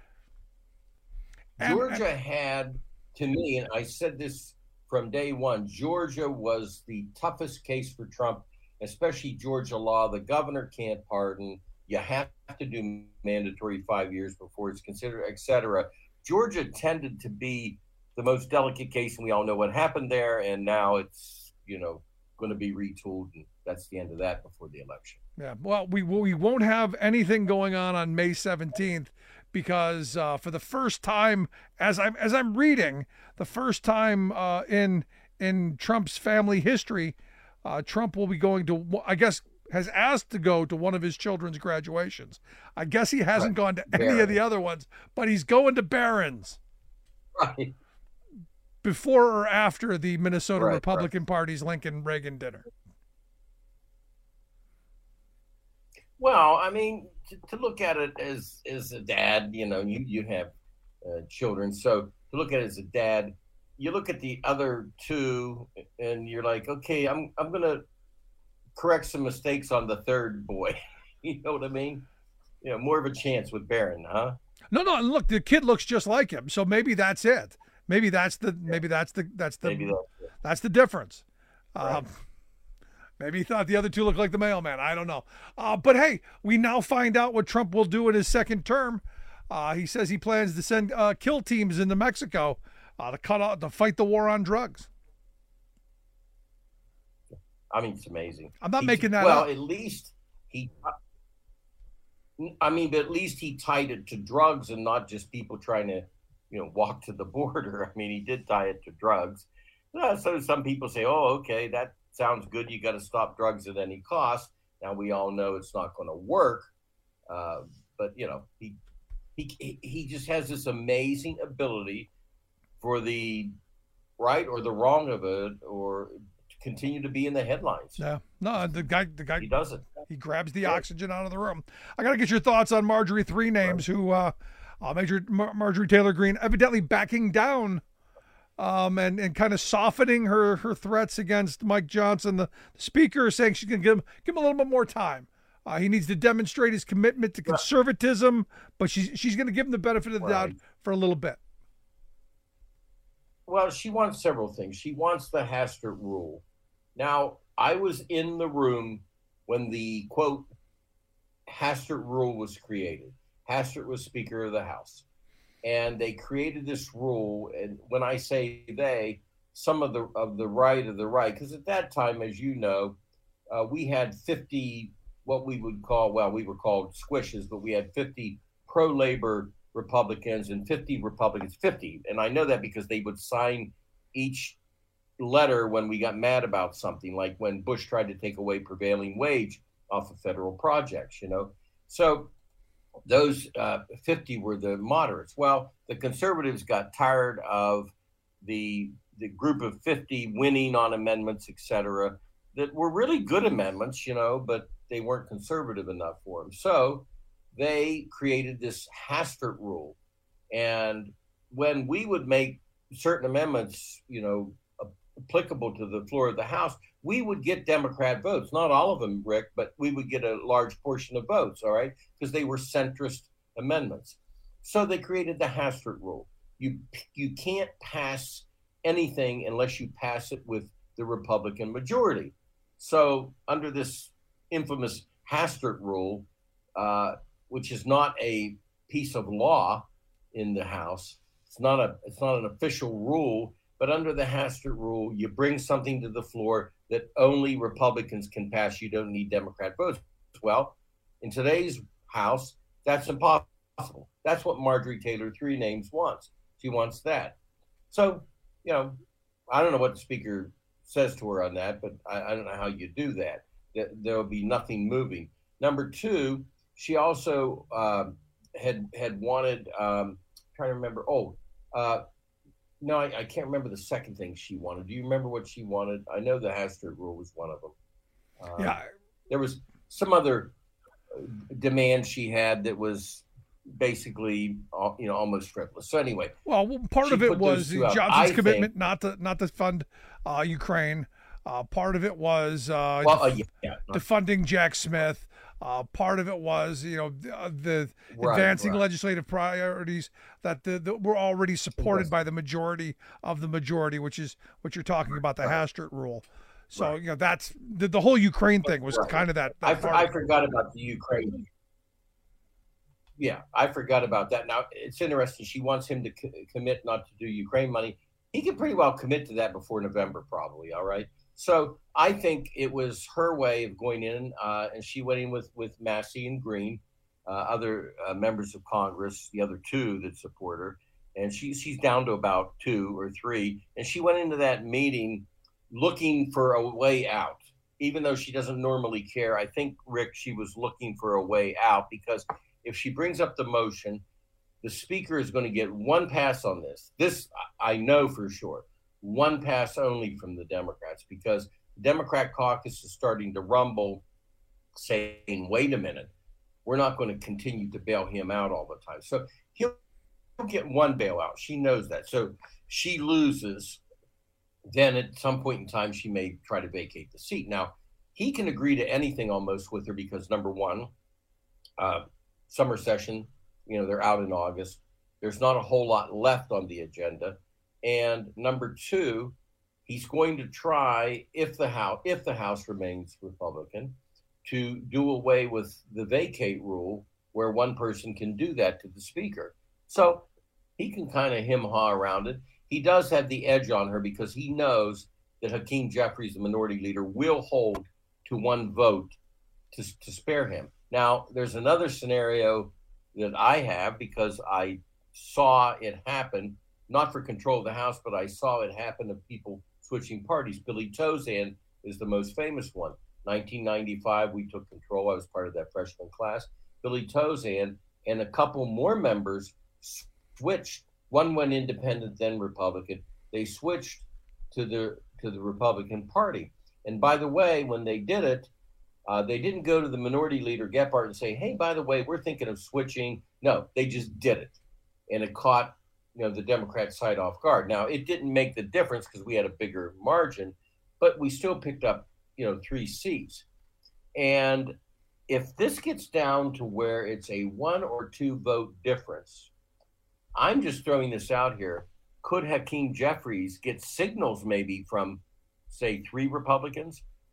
Georgia had, to me, and I said this from day one, Georgia was the toughest case for Trump, especially Georgia law. The governor can't pardon. You have to do mandatory 5 years before it's considered, et cetera. Georgia tended to be the most delicate case, and we all know what happened there. And now it's, going to be retooled, and that's the end of that before the election. Yeah, well, we won't have anything going on May 17th because for the first time, as I'm reading, the first time in Trump's family history, Trump will be going to, I guess, has asked to go to one of his children's graduations. I guess he hasn't gone to any of the other ones, but he's going to Barron's. Right. Before or after the Minnesota Republican Party's Lincoln Reagan dinner? Well, I mean, to look at it as a dad, you have children, so to look at it as a dad, you look at the other two, and you're like, okay, I'm gonna correct some mistakes on the third boy. You know what I mean? More of a chance with Barron, huh? No. Look, the kid looks just like him, so maybe that's it. Maybe that's the difference. Right. Maybe he thought the other two looked like the mailman. I don't know. But hey, we now find out what Trump will do in his second term. He says he plans to send kill teams into Mexico to fight the war on drugs. I mean, it's amazing. I'm not making that up. Well, at least at least he tied it to drugs and not just people trying to, walk to the border. I mean, he did tie it to drugs. So some people say, oh, okay, that sounds good. You got to stop drugs at any cost. Now we all know it's not going to work. But he just has this amazing ability for the right or the wrong of it, or to continue to be in the headlines. Yeah, no, the guy he does it. He grabs the oxygen out of the room. I got to get your thoughts on Marjorie Three Names, who Marjorie Taylor Greene evidently backing down. And kind of softening her threats against Mike Johnson. The speaker is saying she's going to give him a little bit more time. He needs to demonstrate his commitment to conservatism, but she's going to give him the benefit of the doubt for a little bit. Well, she wants several things. She wants the Hastert rule. Now, I was in the room when the, quote, Hastert rule was created. Hastert was Speaker of the House. And they created this rule. And when I say they, some of the right, because at that time, as you know, we had 50, what we would call, well, we were called squishes, but we had 50 pro-labor Republicans and 50 Republicans, 50. And I know that because they would sign each letter when we got mad about something, like when Bush tried to take away prevailing wage off of federal projects, you know. So those 50 were the moderates. Well, the conservatives got tired of the group of 50 winning on amendments, et cetera, that were really good amendments, you know, but they weren't conservative enough for them. So they created this Hastert rule. And when we would make certain amendments, you know, applicable to the floor of the House, we would get Democrat votes. Not all of them, Rick, but we would get a large portion of votes, all right, because they were centrist amendments. So they created the Hastert rule. You can't pass anything unless you pass it with the Republican majority. So under this infamous Hastert rule, which is not a piece of law in the House, it's not an official rule, but under the Hastert rule, you bring something to the floor that only Republicans can pass. You don't need Democrat votes. Well, in today's House, that's impossible. That's what Marjorie Taylor Three Names wants. She wants that. So, you know, I don't know what the speaker says to her on that, but I don't know how you do that. There will be nothing moving. Number two, she also had wanted, trying to remember, no, I can't remember the second thing she wanted. Do you remember what she wanted? I know the Hastert rule was one of them. Yeah. There was some other demand she had that was basically, you know, almost frivolous. So anyway. Well, part of it was Johnson's commitment not to fund Ukraine. Part of it was defunding Jack Smith. Part of it was, you know, the advancing legislative priorities that were already supported by the majority of the majority, which is what you're talking about, the Hastert rule. So, you know, that's the whole Ukraine thing was kind of that. I forgot about the Ukraine. Yeah, I forgot about that. Now, it's interesting. She wants him to commit not to do Ukraine money. He can pretty well commit to that before November, probably. All right. So I think it was her way of going in, and she went in with Massey and Green, other members of Congress, the other two that support her, and she's down to about 2 or 3, and she went into that meeting looking for a way out, even though she doesn't normally care. I think, Rick, she was looking for a way out because if she brings up the motion, the speaker is going to get one pass on this. This I know for sure. One pass only from the Democrats, because the Democrat caucus is starting to rumble, saying, wait a minute, we're not going to continue to bail him out all the time. So he'll get one bailout. She knows that. So she loses. Then at some point in time, she may try to vacate the seat. Now, he can agree to anything almost with her because, number one, summer session, you know, they're out in August. There's not a whole lot left on the agenda. And number two, he's going to try, if the House remains Republican, to do away with the vacate rule where one person can do that to the speaker. So he can kind of hem-haw around it. He does have the edge on her because he knows that Hakeem Jeffries, the minority leader, will hold to one vote to spare him. Now, there's another scenario that I have because I saw it happen, not for control of the House, but I saw it happen to people switching parties. Billy Tozan is the most famous one. 1995, we took control. I was part of that freshman class. Billy Tozan and a couple more members switched. One went independent, then Republican. They switched to the Republican Party. And by the way, when they did it, they didn't go to the minority leader Gephardt and say, hey, by the way, we're thinking of switching. No, they just did it. And it caught, you know, the Democrat side off guard. Now, it didn't make the difference because we had a bigger margin, but we still picked up, you know, 3 seats. And if this gets down to where it's a 1 or 2 vote difference, I'm just throwing this out here. Could Hakeem Jeffries get signals maybe from, say, 3 Republicans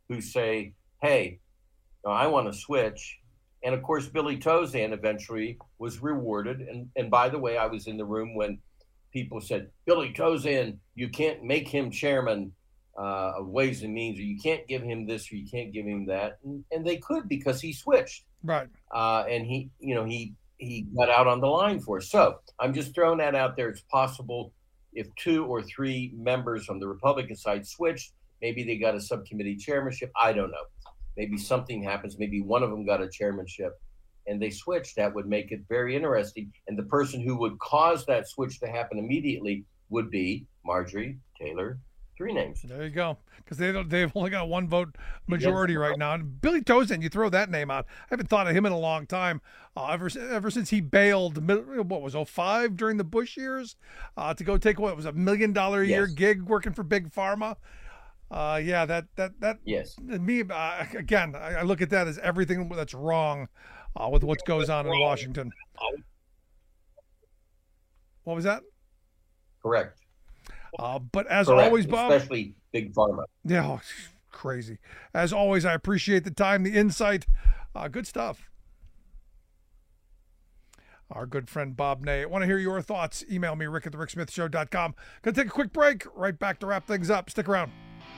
who say, hey, I want to switch. And of course, Billy Tozan eventually was rewarded. And by the way, I was in the room when people said, Billy Tozan, you can't make him chairman of Ways and Means, or you can't give him this, or you can't give him that. And they could, because he switched. Right. And he got out on the line for us. So I'm just throwing that out there. It's possible if 2 or 3 members from the Republican side switched, maybe they got a subcommittee chairmanship. I don't know. Maybe something happens. Maybe one of them got a chairmanship and they switched. That would make it very interesting. And the person who would cause that switch to happen immediately would be Marjorie Taylor Greene. There you go. Because they've only got 1 vote majority right now. And Billy Tozan, you throw that name out. I haven't thought of him in a long time. Ever since he bailed, what was 2005 during the Bush years, to go take what was $1 million a year gig working for Big Pharma. That yes. Me again, I look at that as everything that's wrong with what goes on in Washington. What was that? Correct. But as always, Bob, especially Big Pharma. Yeah, crazy. As always, I appreciate the time, the insight. Good stuff. Our good friend Bob Ney. I want to hear your thoughts. Email me, rick@thericksmithshow.com. Gonna take a quick break. Right back to wrap things up. Stick around.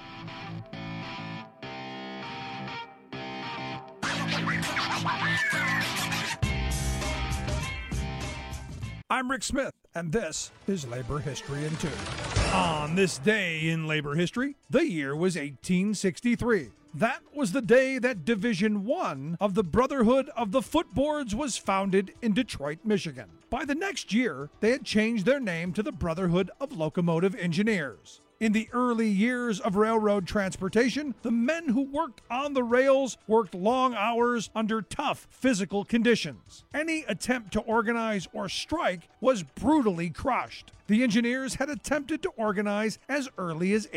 I'm Rick Smith, and this is Labor History in 2. On this day in labor history, the year was 1863. That was the day that Division 1 of the Brotherhood of the Footboards was founded in Detroit, Michigan. By the next year, they had changed their name to the Brotherhood of Locomotive Engineers. In the early years of railroad transportation, the men who worked on the rails worked long hours under tough physical conditions. Any attempt to organize or strike was brutally crushed. The engineers had attempted to organize as early as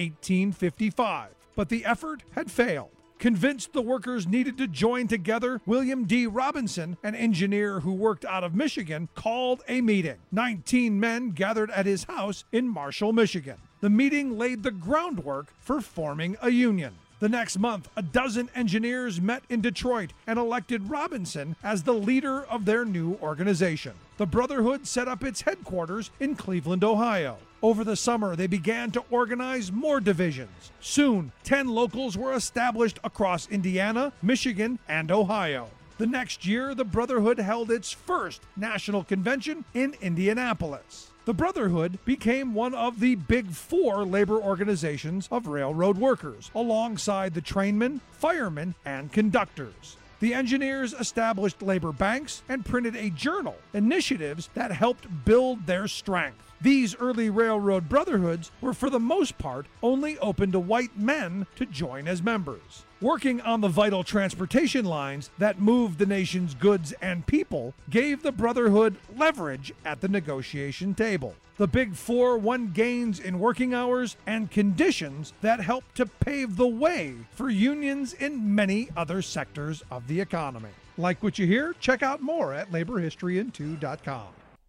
1855, but the effort had failed. Convinced the workers needed to join together, William D. Robinson, an engineer who worked out of Michigan, called a meeting. 19 men gathered at his house in Marshall, Michigan. The meeting laid the groundwork for forming a union. The next month, a dozen engineers met in Detroit and elected Robinson as the leader of their new organization. The Brotherhood set up its headquarters in Cleveland, Ohio. Over the summer, they began to organize more divisions. Soon, 10 locals were established across Indiana, Michigan, and Ohio. The next year, the Brotherhood held its first national convention in Indianapolis. The Brotherhood became one of the Big Four labor organizations of railroad workers, alongside the trainmen, firemen, and conductors. The engineers established labor banks and printed a journal, initiatives that helped build their strength. These early railroad brotherhoods were for the most part only open to white men to join as members. Working on the vital transportation lines that moved the nation's goods and people gave the Brotherhood leverage at the negotiation table. The Big Four won gains in working hours and conditions that helped to pave the way for unions in many other sectors of the economy. Like what you hear? Check out more at laborhistoryin2.com.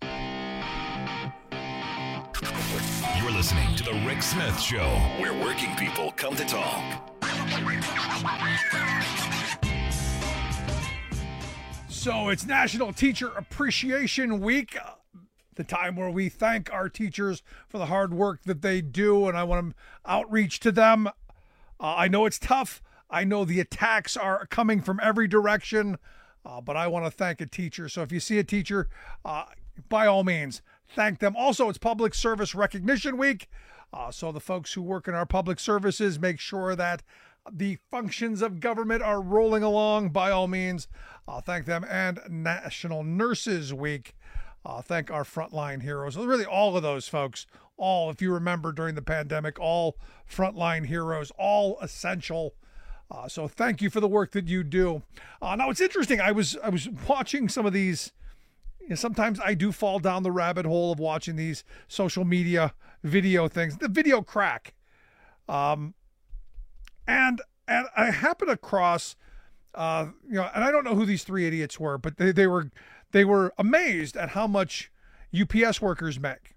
You're listening to The Rick Smith Show, where working people come to talk. So it's National Teacher Appreciation Week, the time where we thank our teachers for the hard work that they do, and I want to outreach to them. I know it's tough. I know the attacks are coming from every direction, but I want to thank a teacher. So if you see a teacher, by all means, thank them. Also, it's Public Service Recognition Week, so the folks who work in our public services, make sure that the functions of government are rolling along. By all means, thank them. And National Nurses Week. Thank our frontline heroes. Really, all of those folks. All, if you remember during the pandemic, all frontline heroes, all essential. So thank you for the work that you do. Now, it's interesting. I was watching some of these. Sometimes I do fall down the rabbit hole of watching these social media video things. The video crack. And I happened across, and I don't know who these 3 idiots were, but they were amazed at how much UPS workers make,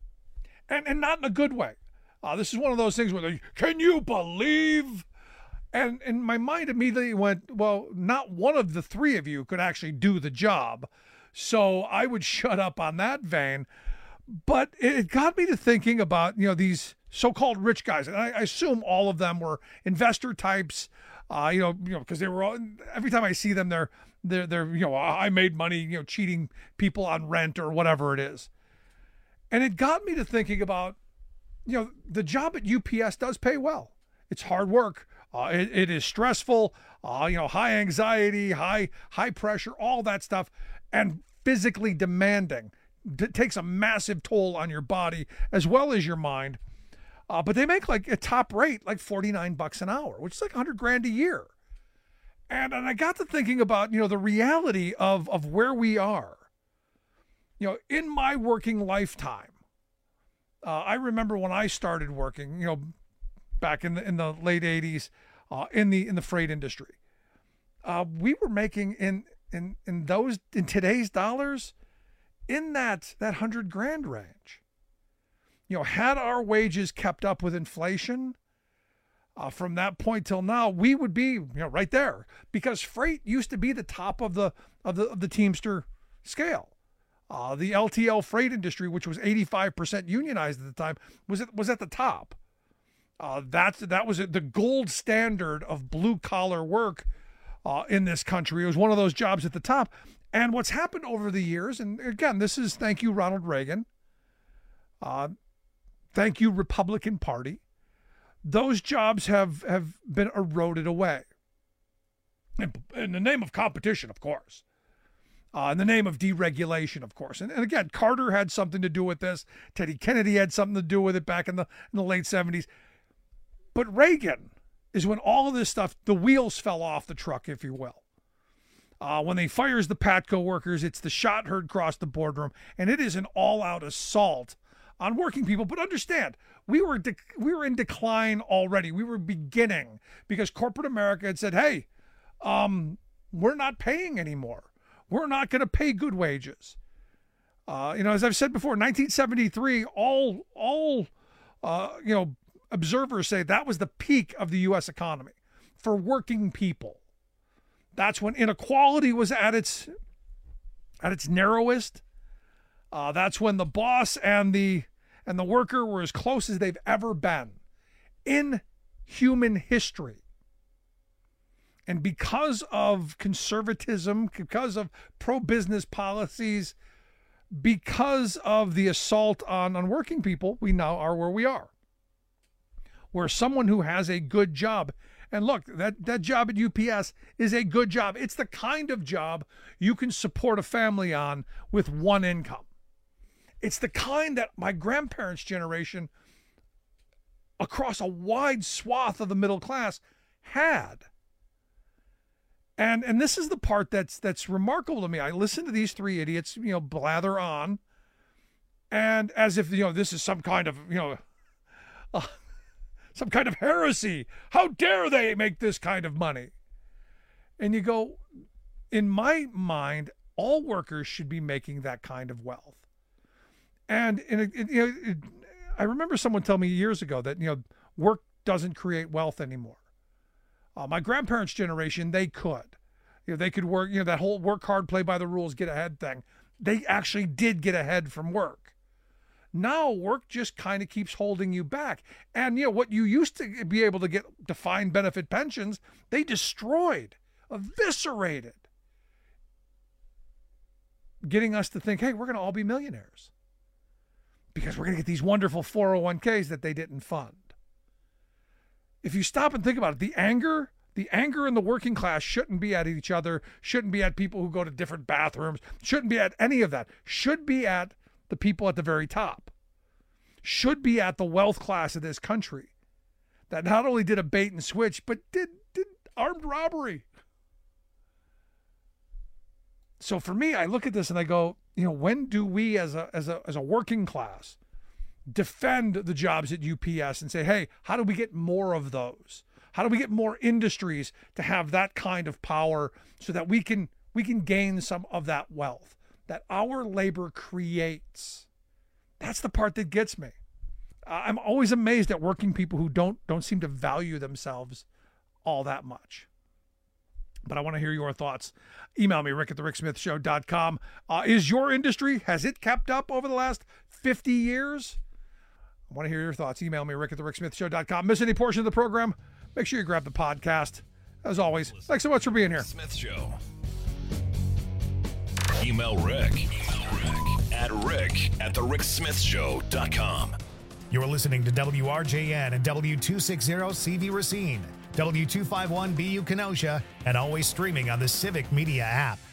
and not in a good way. This is one of those things where can you believe? And my mind immediately went, well, not one of the three of you could actually do the job. So I would shut up on that vein. But it got me to thinking about, these so-called rich guys. And I assume all of them were investor types, because they were all, every time I see them, they're I made money, cheating people on rent or whatever it is. And it got me to thinking about, the job at UPS does pay well. It's hard work. It is stressful, high anxiety, high pressure, all that stuff, and physically demanding. It takes a massive toll on your body as well as your mind. But they make like a top rate, like $49 an hour, which is like $100,000 a year. And I got to thinking about, the reality of where we are. In my working lifetime, I remember when I started working, back in the late 80s, in the freight industry, we were making in today's dollars, in that $100,000 range. Had our wages kept up with inflation, from that point till now, we would be right there, because freight used to be the top of the Teamster scale. The LTL freight industry, which was 85% unionized at the time, was at the top. That was the gold standard of blue collar work in this country. It was one of those jobs at the top. And what's happened over the years, and again, this is thank you, Ronald Reagan. Thank you, Republican Party. Those jobs have been eroded away. In the name of competition, of course. In the name of deregulation, of course. And again, Carter had something to do with this. Teddy Kennedy had something to do with it back in the late 70s. But Reagan is when all of this stuff, the wheels fell off the truck, if you will. When they fires the Patco workers, it's the shot heard across the boardroom, and it is an all-out assault on working people. But understand, we were in decline already. We were beginning because corporate America had said, hey, we're not paying anymore. We're not going to pay good wages. As I've said before, 1973, all observers say that was the peak of the U.S. economy for working people. That's when inequality was at its narrowest. That's when the boss and the worker were as close as they've ever been in human history. And because of conservatism, because of pro-business policies, because of the assault on working people, we now are where we are. Where someone who has a good job, and look, that job at UPS is a good job. It's the kind of job you can support a family on with one income. It's the kind that my grandparents' generation, across a wide swath of the middle class, had. And this is the part that's remarkable to me. I listen to these three idiots, blather on, and as if this is some kind of some kind of heresy. How dare they make this kind of money? And you go, in my mind, all workers should be making that kind of wealth. And I remember someone telling me years ago that work doesn't create wealth anymore. My grandparents' generation, they could. They could work, that whole work hard, play by the rules, get ahead thing. They actually did get ahead from work. Now work just kind of keeps holding you back. And what you used to be able to get defined benefit pensions, they destroyed, eviscerated, getting us to think, hey, we're going to all be millionaires because we're going to get these wonderful 401ks that they didn't fund. If you stop and think about it, the anger in the working class shouldn't be at each other, shouldn't be at people who go to different bathrooms, shouldn't be at any of that, should be at the people at the very top, should be at the wealth class of this country that not only did a bait and switch, but did armed robbery. So for me, I look at this and I go, when do we as a working class defend the jobs at UPS and say, hey, how do we get more of those? How do we get more industries to have that kind of power so that we can gain some of that wealth that our labor creates? That's the part that gets me. I'm always amazed at working people who don't seem to value themselves all that much. But I want to hear your thoughts. Email me, rick@thericksmithshow.com. Is your industry, has it kept up over the last 50 years? I want to hear your thoughts. Email me, rick@thericksmithshow.com. Miss any portion of the program? Make sure you grab the podcast. As always, thanks so much for being here. Smith Show. Email Rick at rick@thericksmithshow.com. You're listening to WRJN and W260 CV Racine, W251BU Kenosha, and always streaming on the Civic Media app.